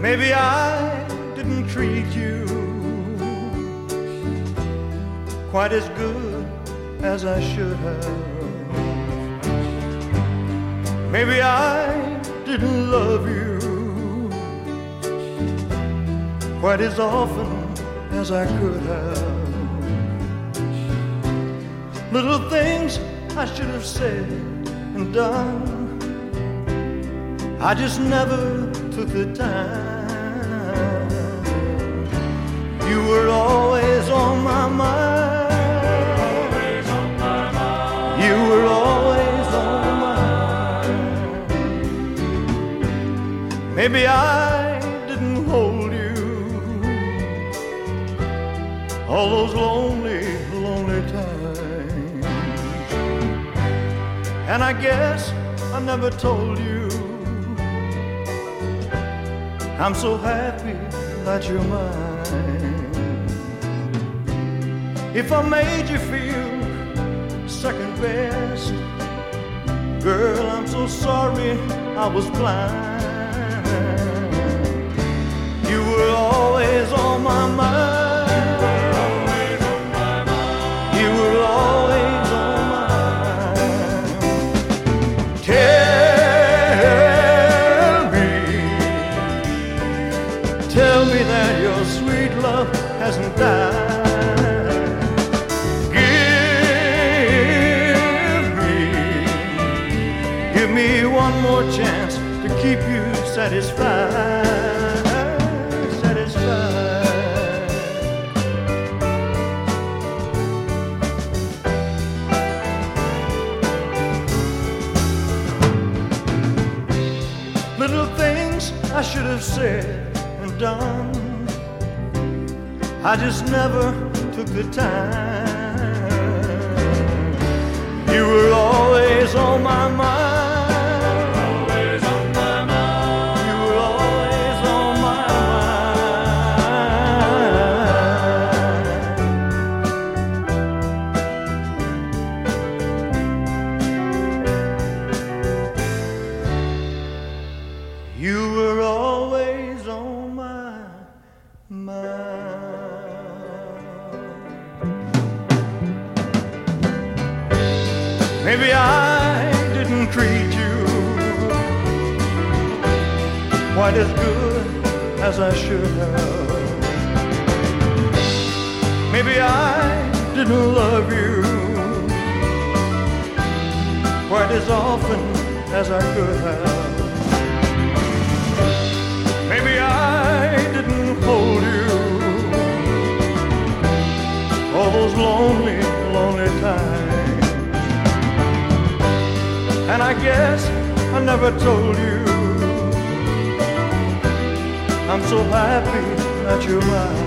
Maybe I didn't treat you quite as good as I should have. Maybe I didn't love you quite as often as I could have. Little things I should have said and done, I just never took the time. You were always on my mind. Always on my mind. You were always on my mind. Maybe I didn't hold you all those lonely, lonely times. And I guess I never told you I'm so happy that you're mine. If I made you feel second best, girl, I'm so sorry I was blind. You were always on my mind. Always on my mind. You were always on my mind. Tell me that your sweet love hasn't died. Give me one more chance to keep you satisfied, satisfied. Little things I should have said done, I just never took the time. You were always on my mind. Always on my mind. You were always on my mind. You were always on my mind. Maybe I didn't treat you quite as good as I should have. Maybe I didn't love you quite as often as I could have. Maybe I didn't hold you all those lonely, lonely times. And I guess I never told you I'm so happy that you're mine.